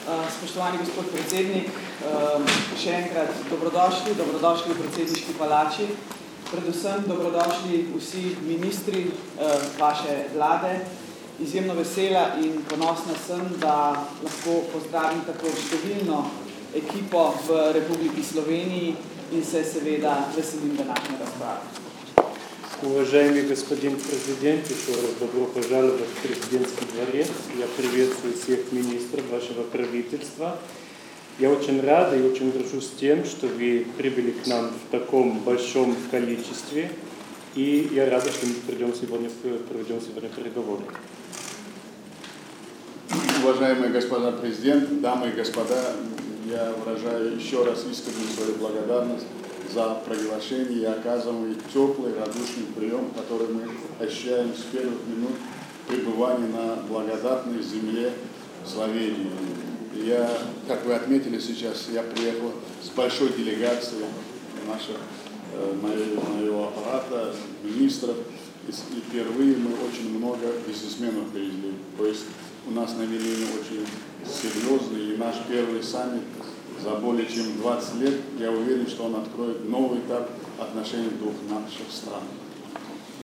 Spoštovani gospod predsednik, še enkrat dobrodošli v predsedniški palači. Predvsem dobrodošli vsi ministri vaše vlade. Izjemno vesela in ponosna sem, da lahko pozdravim tako številno ekipo v Republiki Sloveniji in se seveda veselim današnje razprave. Уважаемый господин президент, еще раз добро пожаловать в президентский дворец. Я приветствую всех министров вашего правительства. Я очень рад и очень горжусь тем, что вы прибыли к нам в таком большом количестве. И я рад, что мы проведем сегодня переговоры. Уважаемые господа президент, дамы и господа, я выражаю еще раз искреннюю свою благодарность за приглашение и оказываемый теплый, радушный прием, который мы ощущаем с первых минут пребывания на благодатной земле Словении. Я, как вы отметили сейчас, я приехал с большой делегацией моего аппарата, министров, и впервые мы очень много бизнесменов привезли. То есть у нас намерение очень серьезный, и наш первый саммит за более чем 20 лет, я уверен, что он откроет новый этап отношений двух наших стран.